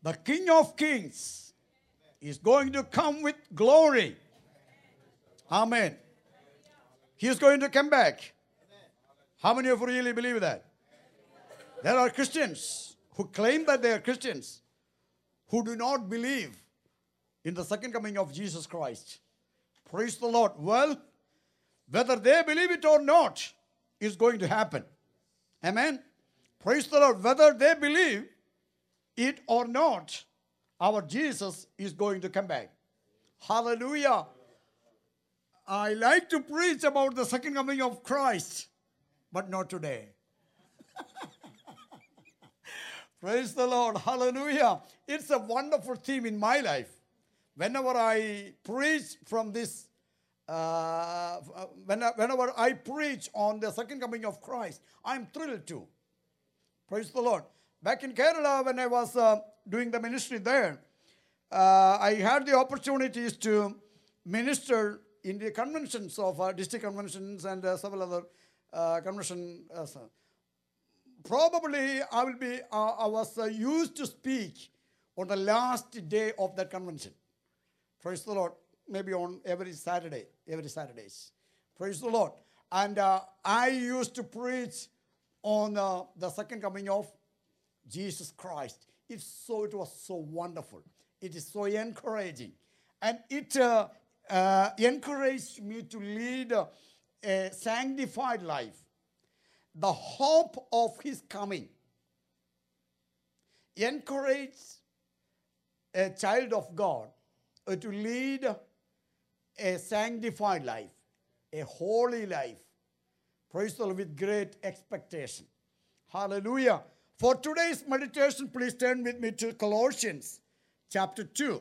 The King of Kings is going to come with glory. Amen. He is going to come back. How many of you really believe that? There are Christians who claim that they are Christians who do not believe in the second coming of Jesus Christ. Praise the Lord. Well, whether they believe it or not, is going to happen. Amen. Praise the Lord. Whether they believe it or not, our Jesus is going to come back. Hallelujah. I like to preach about the second coming of Christ, but not today. Praise the Lord. Hallelujah. It's a wonderful theme in my life. Whenever I preach from this, whenever I preach on the second coming of Christ, I'm thrilled too. Praise the Lord. Back in Kerala, when I was doing the ministry there, I had the opportunities to minister in the conventions of district conventions and several other conventions. Probably I was used to speak on the last day of that convention. Praise the Lord. Maybe on every Saturdays. Praise the Lord. And I used to preach on the second coming of Jesus Christ. It was so wonderful. It is so encouraging. And it encouraged me to lead a sanctified life. The hope of his coming encouraged a child of God to lead a sanctified life, a holy life. Praise the Lord, with great expectation. Hallelujah. For today's meditation, please turn with me to Colossians chapter 2.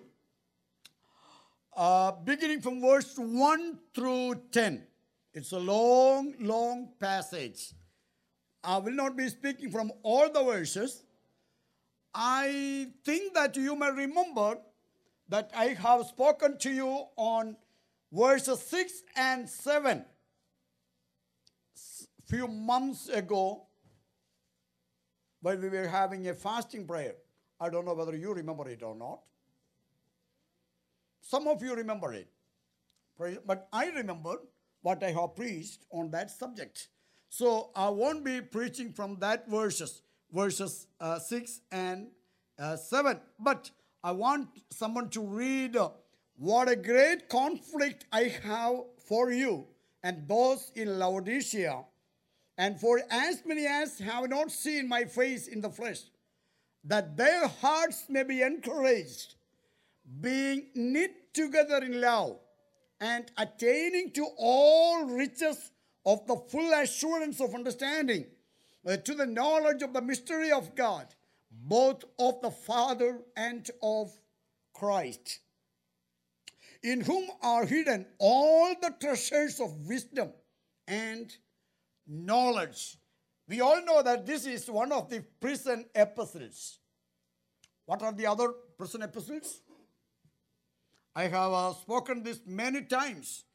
Beginning from verse 1 through 10. It's a long passage. I will not be speaking from all the verses. I think that you may remember that I have spoken to you on verses 6 and 7 few months ago when we were having a fasting prayer. I don't know whether you remember it or not. Some of you remember it. But I remember what I have preached on that subject. So I won't be preaching from that verses 6 and 7. But I want someone to read what a great conflict I have for you and those in Laodicea, and for as many as have not seen my face in the flesh, that their hearts may be encouraged, being knit together in love, and attaining to all riches of the full assurance of understanding, to the knowledge of the mystery of God, both of the Father and of Christ, in whom are hidden all the treasures of wisdom and knowledge. We all know that this is one of the prison epistles. What are the other prison epistles? I have spoken this many times.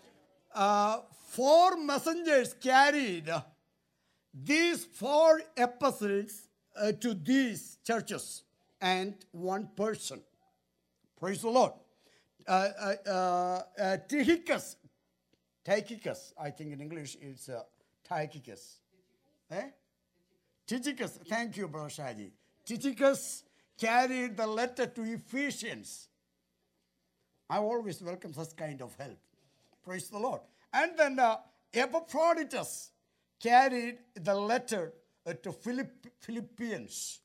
4 messengers carried these 4 epistles to these churches and 1 person. Praise the Lord. Tychicus, I think in English it's Tychicus. Tychicus, thank you, Brother Shaji. Tychicus carried the letter to Ephesians. I always welcome such kind of help. Praise the Lord. And then Epaphroditus carried the letter to Philippians.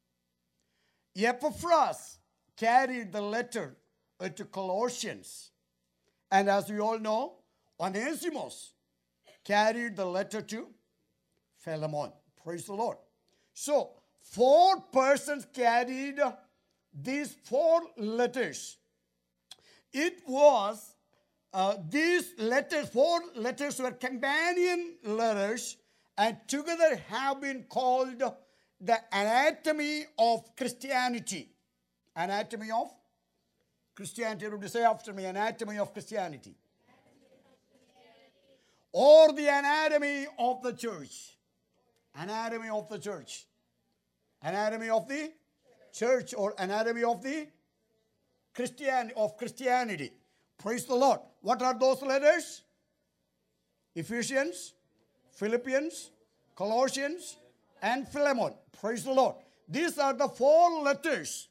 Epaphras carried the letter to Colossians. And as we all know, Onesimus carried the letter to Philemon. Praise the Lord. So, 4 persons carried these 4 letters. It was, these letters, 4 letters were companion letters, and together have been called the anatomy of Christianity. Anatomy of Christianity. Would you say after me, anatomy of Christianity? Or the anatomy of the church. Anatomy of the church. Anatomy of the church or anatomy of the Christianity. Praise the Lord. What are those letters? Ephesians, Philippians, Colossians, and Philemon. Praise the Lord. These are the 4 letters.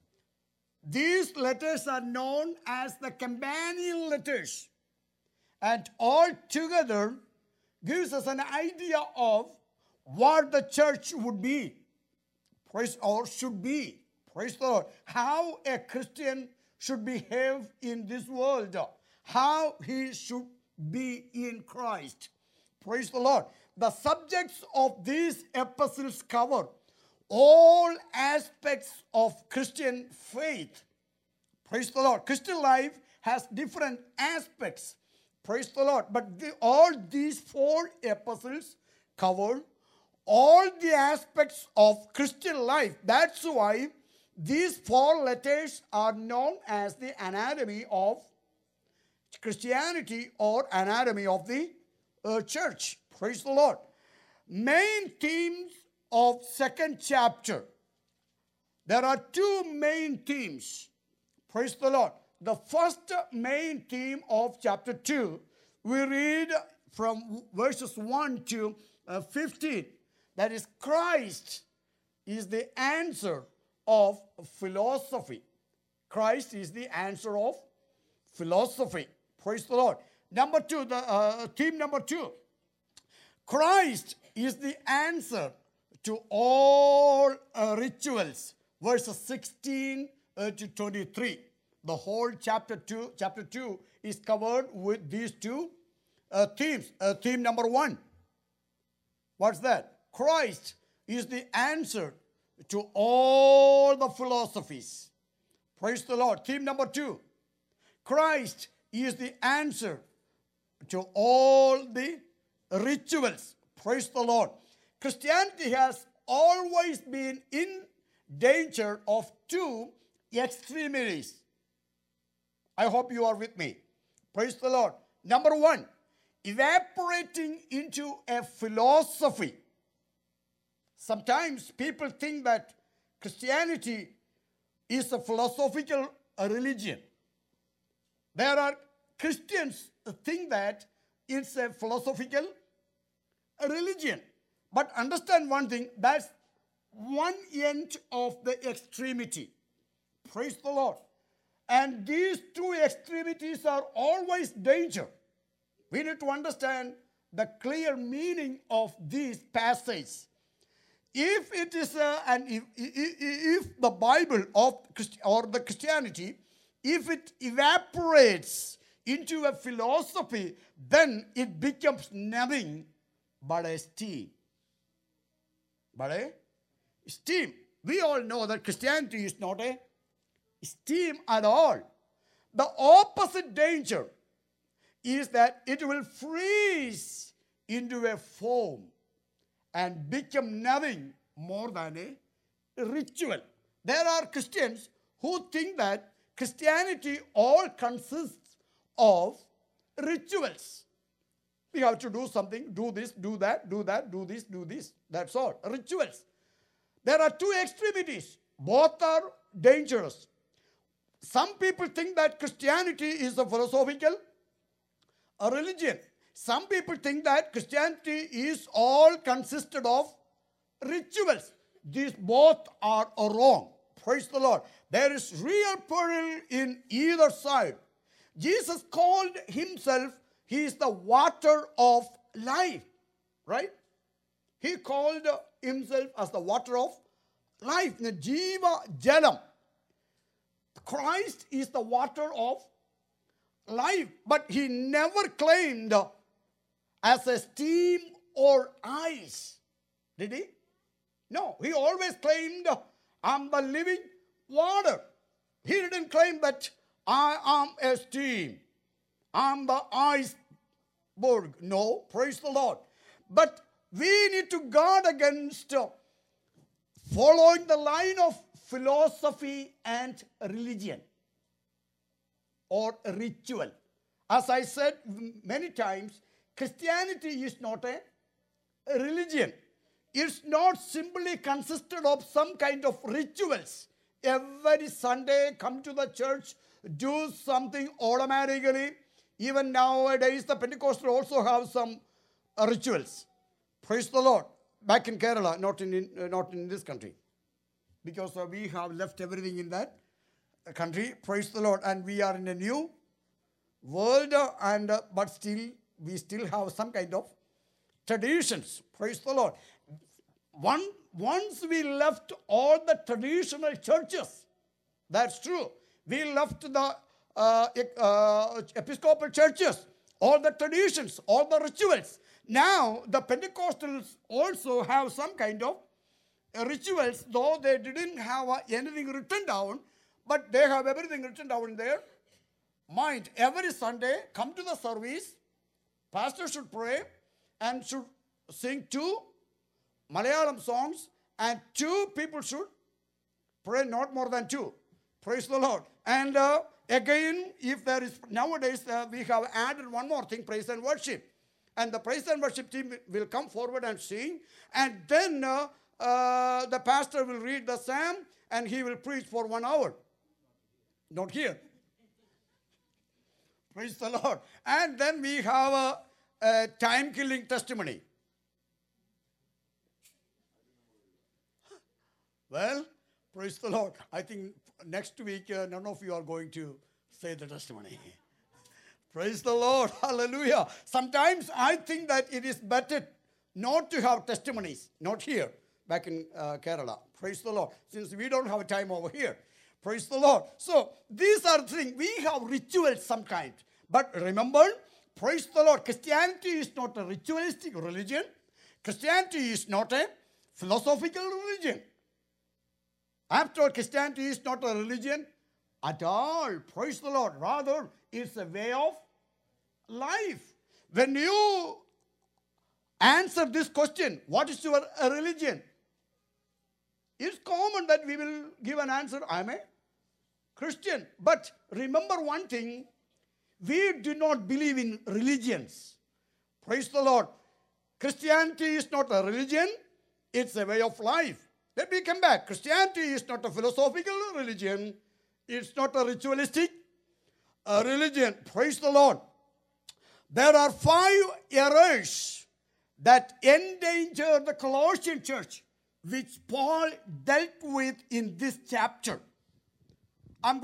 These letters are known as the companion letters. And all together gives us an idea of what the church would be. Praise or should be. Praise the Lord. How a Christian should behave in this world. How he should be in Christ. Praise the Lord. The subjects of these epistles cover all aspects of Christian faith. Praise the Lord. Christian life has different aspects. Praise the Lord. But all these 4 epistles cover all the aspects of Christian life. That's why these 4 letters are known as the anatomy of Christianity or anatomy of the church. Praise the Lord. Main themes of 2nd chapter. There are 2 main themes. Praise the Lord. The first main theme of chapter 2, we read from verses 1 to 15. That is, Christ is the answer of philosophy. Christ is the answer of philosophy. Praise the Lord. Number 2, the theme number 2. Christ is the answer to all rituals. Verses 16 to 23. The whole chapter 2 is covered with these 2 themes. Theme number 1. What's that? Christ is the answer to all the philosophies. Praise the Lord. Theme number 2. Christ is the answer to all the rituals. Praise the Lord. Christianity has always been in danger of 2 extremities. I hope you are with me. Praise the Lord. Number 1, evaporating into a philosophy. Sometimes people think that Christianity is a philosophical religion. There are Christians who think that it's a philosophical religion. But understand one thing, that's one end of the extremity. Praise the Lord. And these 2 extremities are always danger. We need to understand the clear meaning of these passages. If it is if the Bible or the Christianity, if it evaporates into a philosophy, then it becomes nothing but a steam. But a steam. We all know that Christianity is not a steam at all. The opposite danger is that it will freeze into a foam and become nothing more than a ritual. There are Christians who think that Christianity all consists of rituals. We have to do something, do this, do that, do that, do this, do this. That's all. Rituals. There are 2 extremities. Both are dangerous. Some people think that Christianity is a philosophical religion. Some people think that Christianity is all consisted of rituals. These both are wrong. Praise the Lord. There is real peril in either side. Jesus called himself, he is the water of life. Right? He called himself as the water of life. The Jiva Jalam. Christ is the water of life. But he never claimed as a steam or ice. Did he? No. He always claimed, I'm the living water. He didn't claim that I am a steam. I'm the iceberg. No. Praise the Lord. But we need to guard against following the line of philosophy and religion or ritual. As I said many times, Christianity is not a religion. It's not simply consisted of some kind of rituals. every Sunday come to the church, do something automatically. Even nowadays, the Pentecostal also have some rituals. Praise the Lord. Back in Kerala, not in this country. Because we have left everything in that country. Praise the Lord. And we are in a new world, but still, we still have some kind of traditions. Praise the Lord. Once we left all the traditional churches, that's true. We left the Episcopal churches, all the traditions, all the rituals. Now, the Pentecostals also have some kind of rituals, though they didn't have anything written down, but they have everything written down in their mind. Every Sunday, come to the service, pastor should pray and should sing 2 Malayalam songs, and 2 people should pray, not more than 2. Praise the Lord. And again, if there is, nowadays we have added one more thing, praise and worship. And the praise and worship team will come forward and sing. And then the pastor will read the psalm and he will preach for 1 hour. Not here. Praise the Lord. And then we have a time-killing testimony. Well, praise the Lord. I think next week none of you are going to say the testimony. Praise the Lord. Hallelujah. Sometimes I think that it is better not to have testimonies. Not here, back in Kerala. Praise the Lord. Since we don't have time over here. Praise the Lord. So these are things. We have rituals some kind. But remember, praise the Lord, Christianity is not a ritualistic religion. Christianity is not a philosophical religion. After all, Christianity is not a religion at all. Praise the Lord. Rather, it's a way of life. When you answer this question, what is your religion? It's common that we will give an answer, I'm a Christian. But remember one thing, we do not believe in religions. Praise the Lord. Christianity is not a religion, it's a way of life. Let me come back. Christianity is not a philosophical religion. It's not a ritualistic religion. Praise the Lord. There are 5 errors that endanger the Colossian church, which Paul dealt with in this chapter. I'm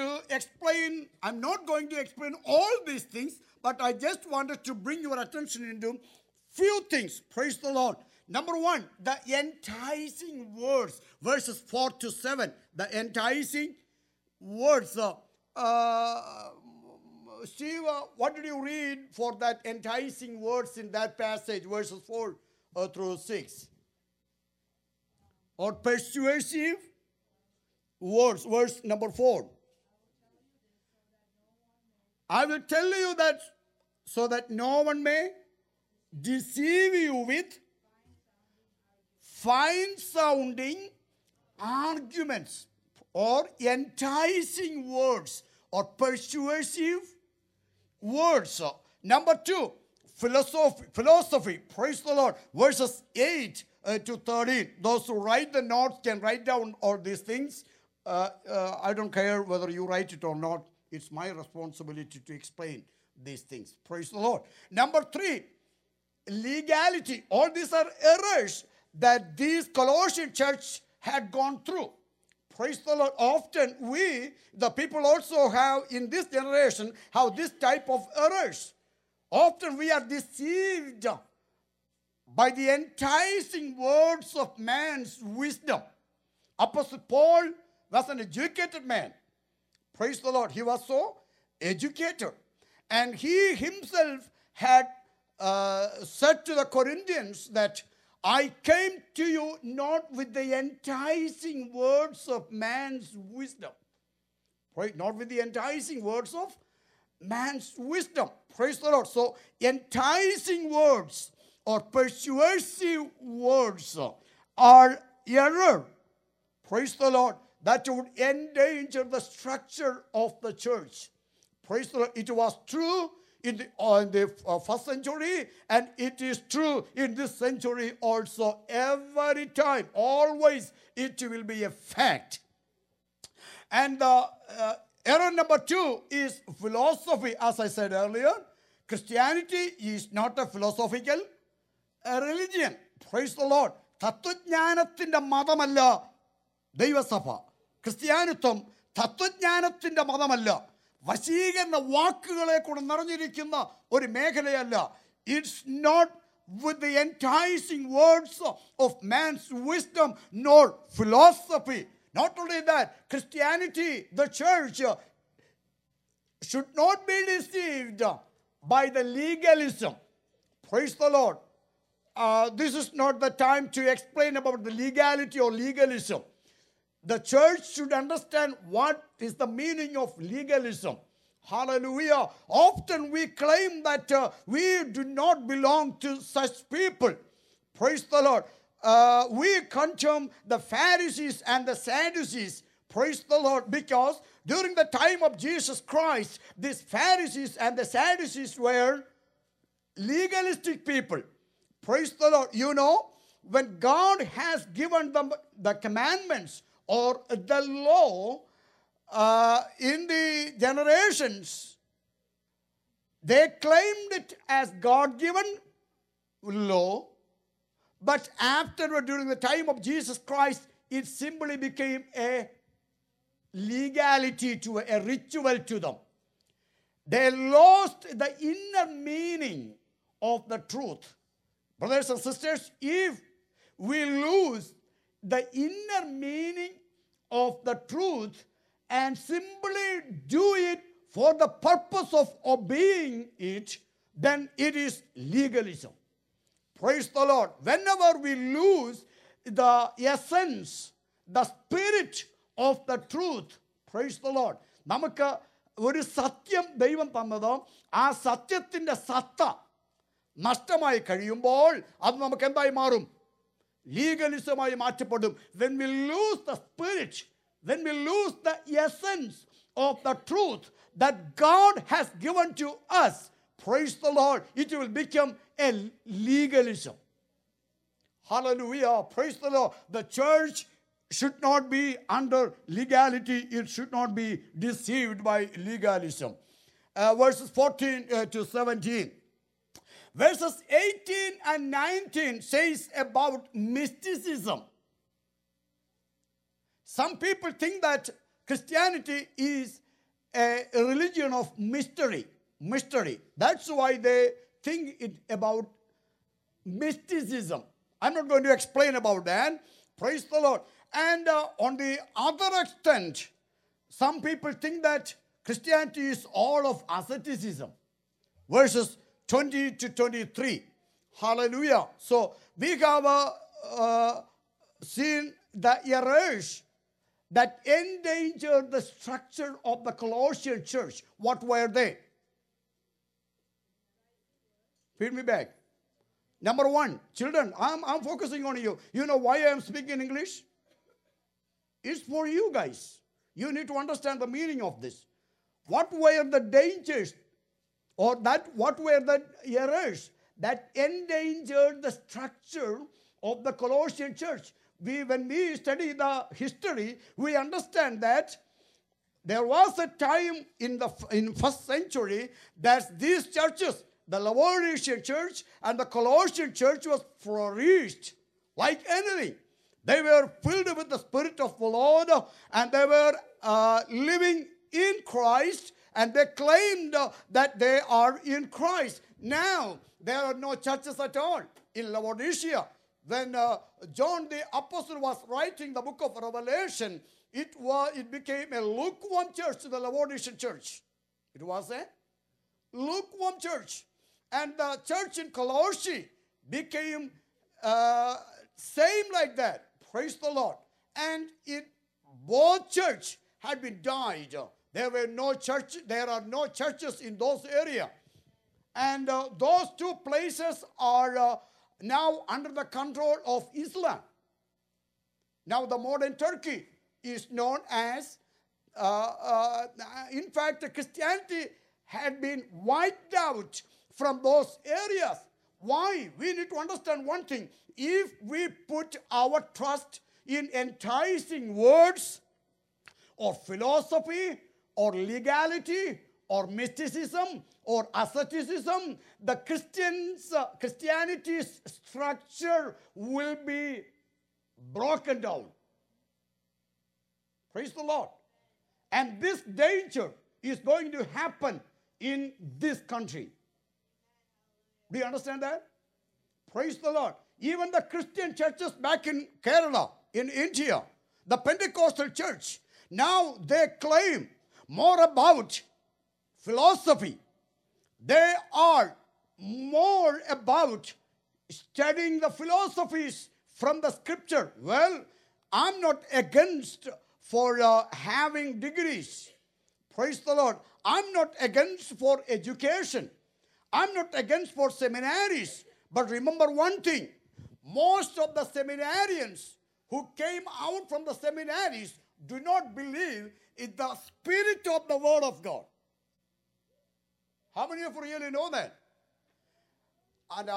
not going to explain all these things, but I just wanted to bring your attention into few things. Praise the Lord. Number 1, the enticing words, verses 4 to 7. The enticing words. Steve, what did you read for that enticing words in that passage, verses 4 through 6? Or persuasive words, verse number 4. I will tell you that so that no one may deceive you with fine-sounding arguments or enticing words or persuasive words. Number 2, philosophy. Praise the Lord. Verses 8 to 13. Those who write the notes can write down all these things. I don't care whether you write it or not. It's my responsibility to explain these things. Praise the Lord. Number 3, legality. All these are errors that this Colossian church had gone through. Praise the Lord. Often we, the people also have in this generation, have this type of errors. Often we are deceived by the enticing words of man's wisdom. Apostle Paul was an educated man. Praise the Lord. He was so educated. And he himself had said to the Corinthians that I came to you not with the enticing words of man's wisdom. Right? Not with the enticing words of man's wisdom. Praise the Lord. So, enticing words or persuasive words are error. Praise the Lord. That would endanger the structure of the church. Praise the Lord. It was true in the first century, and it is true in this century also. Every time, always, it will be a fact. And error number 2 is philosophy. As I said earlier, Christianity is not a philosophical religion. Praise the Lord. തത്വജ്ഞാനത്തിൻ്റെ മതമല്ല ദൈവസഭ. ക്രിസ്ത്യാനിത്വം തത്വജ്ഞാനത്തിൻ്റെ മതമല്ല. വശീകരണ വാക്കുകളെ കൊണ്ട് നിറഞ്ഞിരിക്കുന്ന ഒരു മേഖലയല്ല. It's not with the enticing words of man's wisdom nor philosophy. Not only that, Christianity, the church, should not be deceived by the legalism. Praise the Lord. This is not the time to explain about the legality or legalism. The church should understand what is the meaning of legalism. Hallelujah. Often we claim that we do not belong to such people. Praise the Lord. We condemn the Pharisees and the Sadducees. Praise the Lord. Because during the time of Jesus Christ, these Pharisees and the Sadducees were legalistic people. Praise the Lord. You know, when God has given them the commandments or the law in the generations, they claimed it as God-given law. But afterward, during the time of Jesus Christ, it simply became a legality, to a ritual to them. They lost the inner meaning of the truth. Brothers and sisters, if we lose the inner meaning of the truth and simply do it for the purpose of obeying it, then it is legalism. Praise the Lord. Whenever we lose the essence, the spirit of the truth, praise the Lord. നമുക്ക് ഒരു സത്യം ദൈവം തന്നതോ ആ സത്യത്തിൻ്റെ സത്ത നഷ്ടമായി കഴിയുമ്പോൾ അത് നമുക്ക് എന്തായി മാറും? ലീഗലിസമായി മാറ്റപ്പെടും. When we lose the spirit, when we lose the essence of the truth that God has given to us, praise the Lord, it will become a legalism. Hallelujah. Praise the Lord. The church should not be under legality. It should not be deceived by legalism. Verses 14 to 17. Verses 18 and 19 says about mysticism. Some people think that Christianity is a religion of mystery. That's why they think it about mysticism. I'm not going to explain about that. Praise the Lord. And on the other extent, some people think that Christianity is all of asceticism. Verses 20 to 23. Hallelujah. So we have seen the errors that endangered the structure of the Colossian church. What were they? Feed me back. Number 1, children, I'm focusing on you. You know why I am speaking English? It's for you guys. You need to understand the meaning of this. What were the dangers, or what were the errors that endangered the structure of the Colossian church? When we study the history, we understand that there was a time in first century that these churches, the Laodicean church and the Colossian church, was flourished like anything. They were filled with the Spirit of the Lord, and they were living in Christ, and they claimed that they are in Christ. Now, there are no churches at all in Laodicea. When John the Apostle was writing the book of Revelation, it became a lukewarm church to the Laodicean church. It was a lukewarm church. And the church in Colossae became same like that. Praise the Lord. And both church had been died. There are no churches in those areas. And those two places are now under the control of Islam. Now the modern Turkey is known as, in fact, Christianity had been wiped out from those areas. Why? We need to understand one thing. If we put our trust in enticing words or philosophy or legality or mysticism or asceticism, the Christianity's structure will be broken down. Praise the Lord. And this danger is going to happen in this country. Do you understand that? Praise the Lord. Even the Christian churches back in Kerala, in India, the Pentecostal church, now they claim more about philosophy. They are more about studying the philosophies from the scripture. Well, I'm not against for having degrees. Praise the Lord. I'm not against for education. I'm not against for seminaries. But remember one thing. Most of the seminarians who came out from the seminaries do not believe in the spirit of the word of God. How many of you really know that? And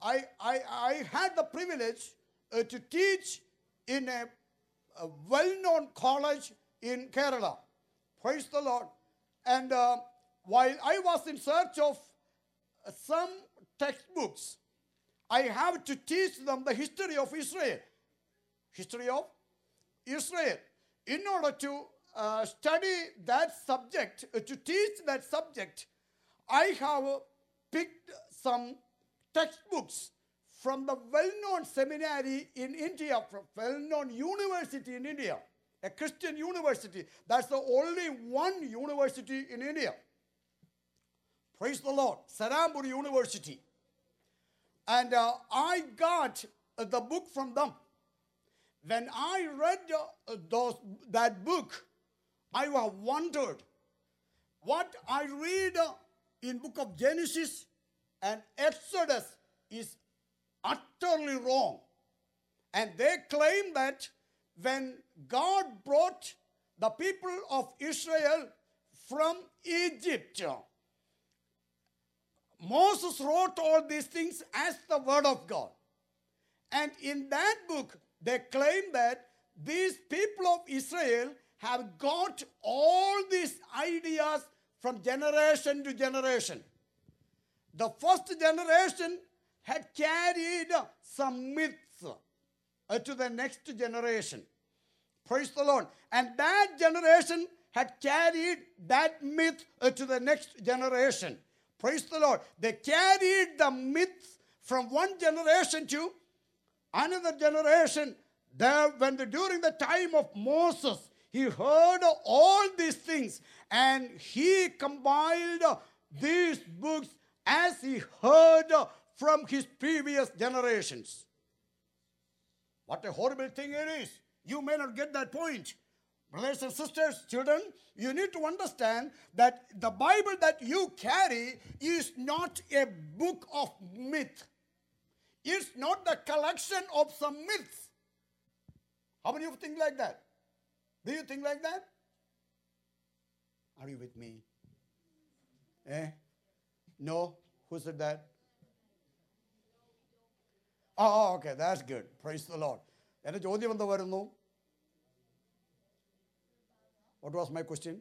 I had the privilege to teach in a well-known college in Kerala. Praise the Lord. And while I was in search of some textbooks, I have to teach them the history of Israel. History of Israel. In order to study that subject, to teach that subject, I have picked some textbooks from the well-known seminary in India, from well-known university in India, a Christian university. That's the only one university in India. Praise the Lord. Sarambur University. And I got the book from them. When I read that book, I have wondered what I read in book of Genesis and Exodus is utterly wrong. And they claim that when God brought the people of Israel from Egypt, Moses wrote all these things as the word of God. And in that book, they claim that these people of Israel have got all these ideas from generation to generation. The first generation had carried some myths to the next generation. Praise the Lord. And that generation had carried that myth to the next generation. Praise the Lord. They carried the myths from one generation to another generation. During the time of Moses, he heard all these things and he compiled these books as he heard from his previous generations. What a horrible thing it is. You may not get that point. Brothers and sisters, children, you need to understand that the Bible that you carry is not a book of myth. It's not the collection of some myths. How many of you think like that? Do you think like that? Are you with me? No? Who said that? Oh, okay, that's good. Praise the Lord. എൻ്റെ ചോദ്യം എന്താ വരുന്നു? What was my question?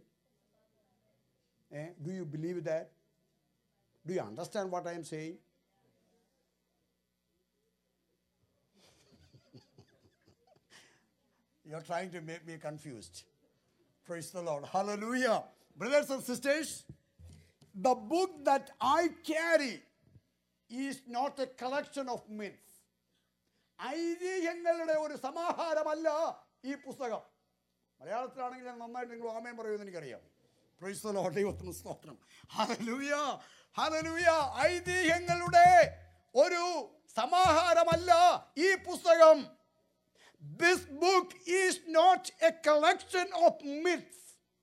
Do you believe that? Do you understand what I am saying? You're trying to make me confused. Praise the Lord. Hallelujah. Brothers and sisters, the book that I carry is not a collection of myths. ഐതിഹ്യങ്ങളുടെ ഒരു സമാഹാരമല്ല ഈ പുസ്തകം. മലയാളത്തിലാണെങ്കിൽ ഞാൻ നന്നായിട്ട് നിങ്ങൾ amen പറയുമെന്ന് എനിക്കറിയാം. Praise the Lord. ദൈവത്തിന് സ്തോത്രം. ഹല്ലേലൂയ. ഹല്ലേലൂയ. ഐതിഹ്യങ്ങളുടെ ഒരു സമാഹാരമല്ല ഈ പുസ്തകം. This book is not a collection of myths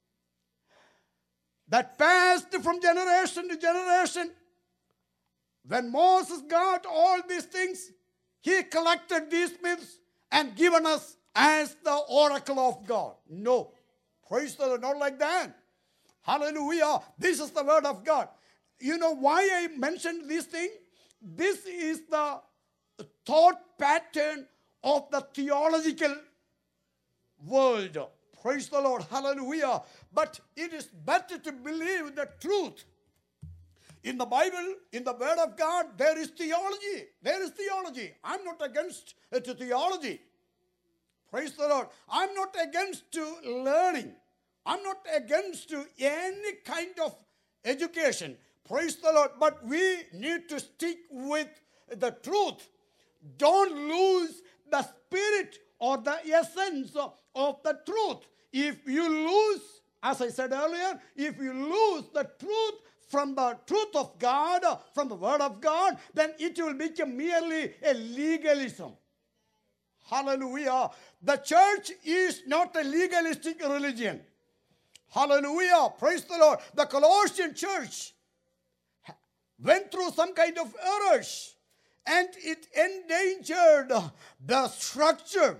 that passed from generation to generation. When Moses got all these things, he collected these myths and given us as the oracle of God. No. Praise the Lord. Not like that. Hallelujah. This is the word of God. You know why I mentioned this thing? This is the thought pattern of the theological world. Praise the Lord. Hallelujah. But it is better to believe the truth. In the Bible, in the Word of God, there is theology. There is theology. I'm not against to theology. Praise the Lord. I'm not against to learning. I'm not against to any kind of education. Praise the Lord. But we need to stick with the truth. Don't lose the spirit or the essence of the truth. If you lose, as I said earlier, if you lose the truth from the truth of God, from the Word of God, then it will become merely a legalism. Hallelujah. The church is not a legalistic religion. Hallelujah. Praise the Lord. The Colossian church went through some kind of errors, and it endangered the structure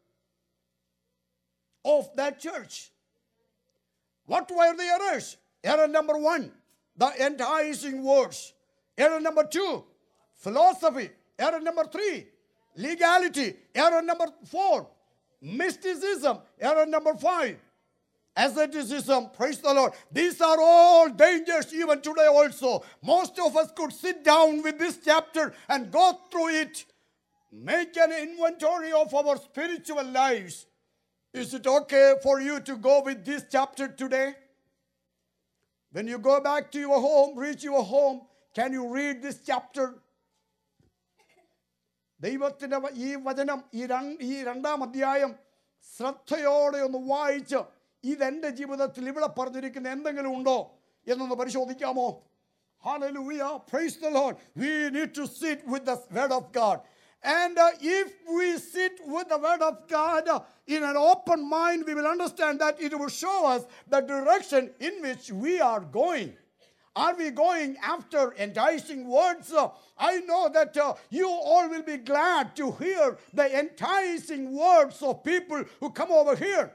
of that church. What were the errors? Error number 1, the enticing words. Error number 2, philosophy. Error number 3, legality. Error number 4, mysticism. Error number 5, asceticism. Praise the Lord. These are all dangers even today also. Most of us could sit down with this chapter and go through it, make an inventory of our spiritual lives. Is it okay for you to go with this chapter today? When you go back to your home, reach your home, can you read this chapter? ദൈവത്തിൻ്റെ ഈ വചനം ഈ രണ്ടാം അധ്യായം ശ്രദ്ധയോടെ ഒന്ന് വായിച്ച് ഇതെൻ്റെ ജീവിതത്തിൽ ഇവിടെ പറഞ്ഞിരിക്കുന്ന എന്തെങ്കിലും ഉണ്ടോ എന്നൊന്ന് പരിശോധിക്കാമോ? Hallelujah. Praise the Lord. We need to sit with the Word of God. And if we sit with the Word of God in an open mind, we will understand that it will show us the direction in which we are going. Are we going after enticing words? I know that you all will be glad to hear the enticing words of people who come over here.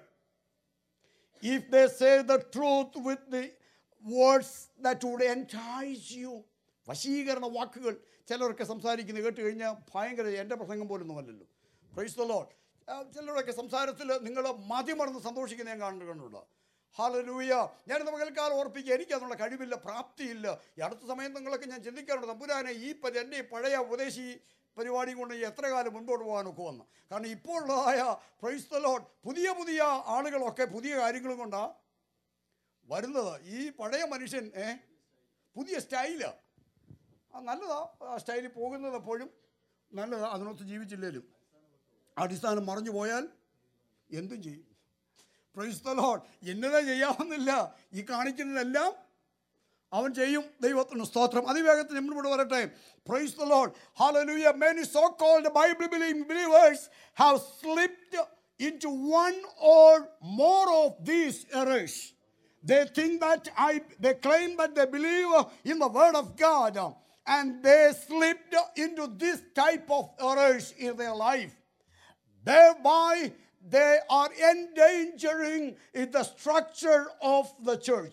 If they say the truth with the words that would entice you. വശീകരണ വാക്കുകൾ ചിലരൊക്കെ സംസാരിക്കുന്നത് കേട്ട് കഴിഞ്ഞാൽ ഭയങ്കര എൻ്റെ പ്രസംഗം പോലൊന്നുമല്ലല്ലോ. Price the Lord. ചിലരൊക്കെ സംസാരത്തിൽ നിങ്ങൾ മതിമറന്ന് സന്തോഷിക്കുന്ന ഞാൻ കണ്ടിട്ടുണ്ടോ? ഹല്ലേലൂയ. ഞാനിന്ന് പകൽക്കാലം ഓർപ്പിക്കുക, എനിക്കതിനുള്ള കഴിവില്ല, പ്രാപ്തിയില്ല. ഈ അടുത്ത സമയങ്ങളൊക്കെ ഞാൻ ചിന്തിക്കാറുണ്ട്, തമ്പുരാനെ എൻ്റെ ഈ പഴയ ഉപദേശി പരിപാടി കൊണ്ട് എത്ര കാലം മുൻപോട്ട് പോകാനൊക്കെ വന്നു. കാരണം ഇപ്പോൾ ഉള്ളതായ പ്രൈസ് ദി ലോർഡ് പുതിയ പുതിയ ആളുകളൊക്കെ പുതിയ കാര്യങ്ങളും കൊണ്ടാണ് വരുന്നത്. ഈ പഴയ മനുഷ്യൻ പുതിയ സ്റ്റൈല് നല്ലതാ, ആ സ്റ്റൈലിൽ പോകുന്നത് എപ്പോഴും നല്ലതാ. അതിനൊത്ത് ജീവിച്ചില്ലേലും അടിസ്ഥാനം മറഞ്ഞു പോയാൽ എന്തും ചെയ്യും. Praise the Lord. എന്നതാ ചെയ്യാവുന്നില്ല, ഈ കാണിക്കുന്നതെല്ലാം അവൻ ചെയ്യും. ദൈവത്തിന് സ്തോത്രം. അതിവേഗത്തിൽ നമ്മളിവിടെ വരട്ടെ. Praise the Lord. Hallelujah. Many so-called Bible-believing believers have slipped into one or more of these errors. They think that they claim that they believe in the Word of God, and they slipped into this type of errors in their life. Thereby, they are endangering the structure of the church.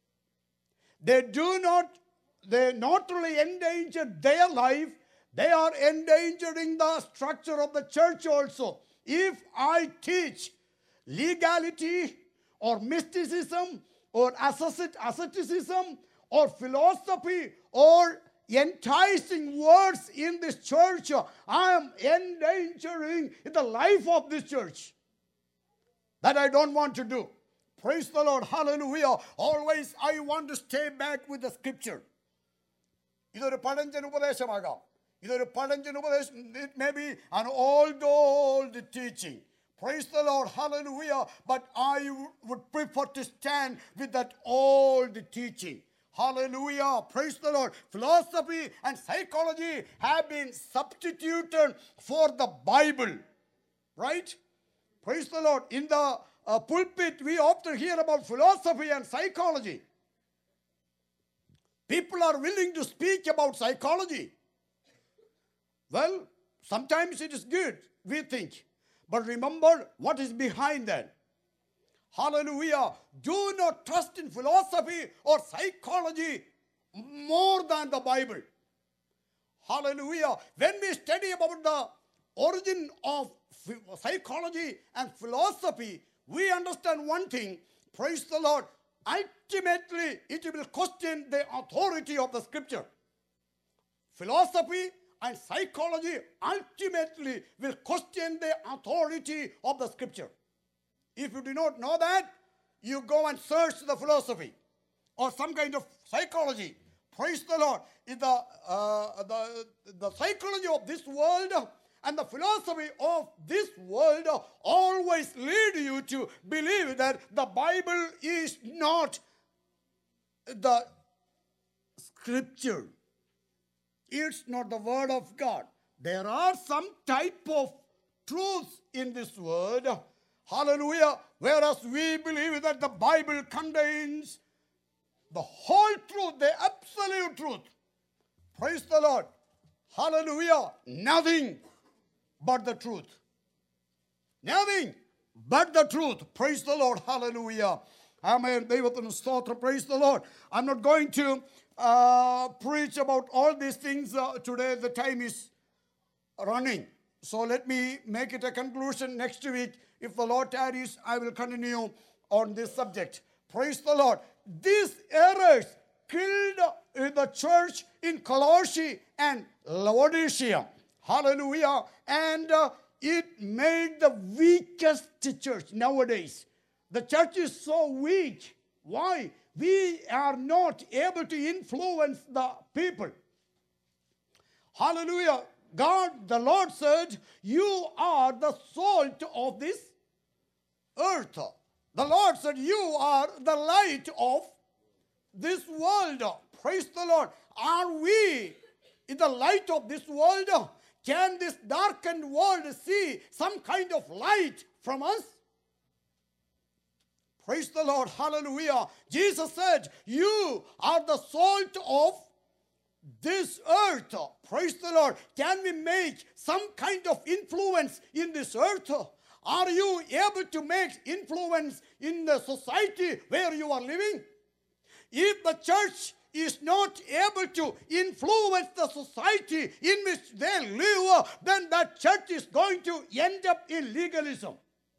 They not only endanger their life, they are endangering the structure of the church also. If I teach legality or mysticism or asceticism or philosophy or enticing words in this church, I am endangering the life of this church. That I don't want to do. Praise the Lord. Hallelujah. Always I want to stay back with the scripture. ഇതൊരു പഴഞ്ചൻ ഉപദേശമാകാം. ഇതൊരു പഴഞ്ചൻ ഉപദേശം. It may be an old teaching. Praise the Lord. Hallelujah. But I would prefer to stand with that old teaching. Hallelujah. Praise the Lord. Philosophy and psychology have been substituted for the Bible. Right? Praise the Lord. In the pulpit, we often hear about philosophy and psychology. People are willing to speak about psychology. Well, sometimes it is good, we think. But remember what is behind that. Hallelujah. Do not trust in philosophy or psychology more than the Bible. Hallelujah. When we study about the origin of psychology and philosophy, we understand one thing, praise the Lord, ultimately it will question the authority of the scripture. Philosophy and psychology ultimately will question the authority of the scripture. If you do not know that, you go and search the philosophy or some kind of psychology. Praise the Lord. The psychology of this world and the philosophy of this world always lead you to believe that the Bible is not the scripture. It's not the word of God. There are some type of truths in this word. Hallelujah. Whereas we believe that the Bible contains the whole truth, the absolute truth. Praise the Lord. Hallelujah. Nothing but the truth. Nothing but the truth. Praise the Lord. Hallelujah. Amen. Praise the Lord. I'm not going to preach about all these things today. The time is running. So let me make it a conclusion next week. If the Lord tarries, I will continue on this subject. Praise the Lord. These errors killed the church in Colossae and Laodicea. Hallelujah. And it made the weakest church nowadays. The church is so weak. Why? We are not able to influence the people. Hallelujah. God, the Lord said, you are the salt of this earth. The Lord said, you are the light of this world. Praise the Lord. Are we in the light of this world? Can this darkened world see some kind of light from us? Praise the Lord. Hallelujah. Jesus said, you are the salt of this earth. Praise the Lord. Can we make some kind of influence in this earth? Are you able to make influence in the society where you are living? If the church is not able to influence the society in which they live, then that church is going to end up in legalism.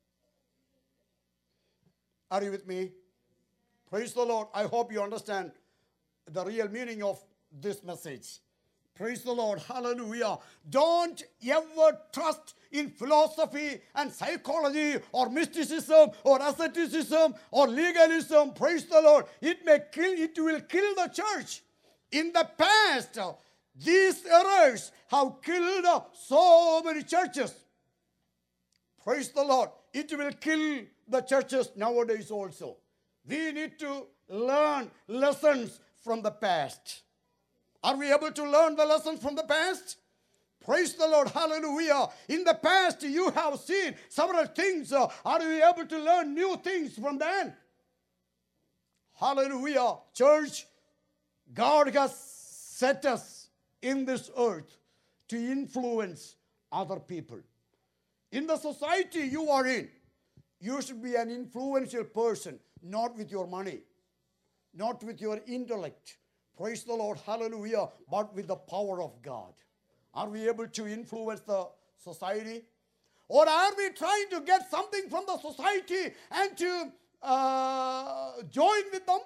Are you with me? Praise the Lord. I hope you understand the real meaning of this message. Praise the Lord. Hallelujah. Don't ever trust in philosophy and psychology or mysticism or asceticism or legalism. Praise the Lord. It will kill the church. In the past, these errors have killed so many churches. Praise the Lord. It will kill the churches nowadays also. We need to learn lessons from the past. Are we able to learn the lessons from the past? Praise the Lord. Hallelujah. In the past, you have seen several things. Are we able to learn new things from them? Hallelujah. Church, God has set us in this earth to influence other people. In the society you are in, you should be an influential person, not with your money, not with your intellect. Praise the Lord, hallelujah, but with the power of God. Are we able to influence the society? Or are we trying to get something from the society and to join with them?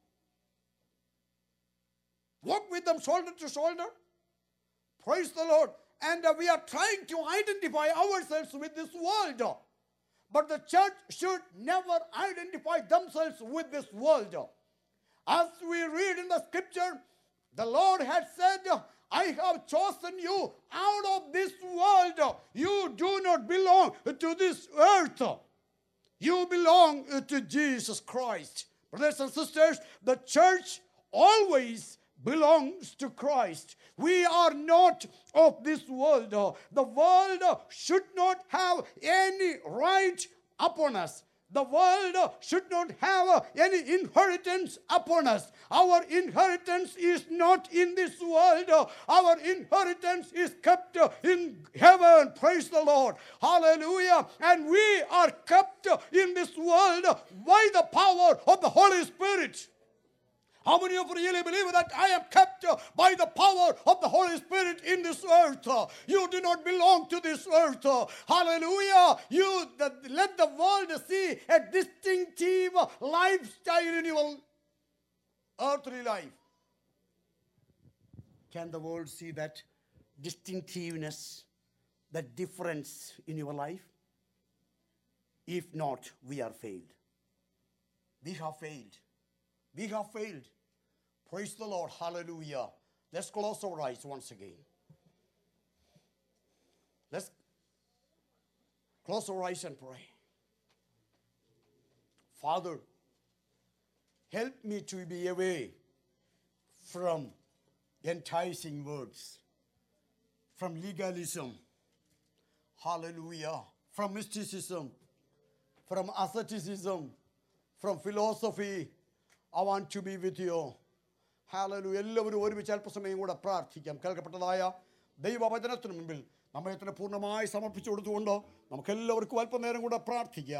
Walk with them shoulder to shoulder? Praise the Lord. And we are trying to identify ourselves with this world. But the church should never identify themselves with this world. As we read in the scripture, the Lord had said, I have chosen you out of this world. You do not belong to this earth. You belong to Jesus Christ. Brothers and sisters, the church always belongs to Christ. We are not of this world. The world should not have any right upon us. The world should not have any inheritance upon us. Our inheritance is not in this world. Our inheritance is kept in heaven. Praise the Lord. Hallelujah. And we are kept in this world by the power of the Holy Spirit. How many of you really believe that I am kept by the power of the Holy Spirit in this earth? You do not belong to this earth. Hallelujah. Let the world see a distinctive lifestyle in your earthly life. Can the world see that distinctiveness, that difference in your life? If not, we are failed. We have failed. We have failed. Praise the Lord. Hallelujah. Let's close our eyes once again. Let's close our eyes and pray. Father, help me to be away from enticing words, from legalism, hallelujah, from mysticism, from asceticism, from philosophy. I want to be with you. Hallelujah. എല്ലാവരും ഒരുമിച്ച് അല്പസമയം കൂടെ പ്രാർത്ഥിക്കാം. കേൾക്കപ്പെട്ടതായ ദൈവവചനത്തിന് മുമ്പിൽ നമ്മെ തന്നെ പൂർണ്ണമായി സമർപ്പിച്ചു കൊടുത്തുകൊണ്ട് നമുക്കെല്ലാവർക്കും അല്പനേരം കൂടെ പ്രാർത്ഥിക്കാം.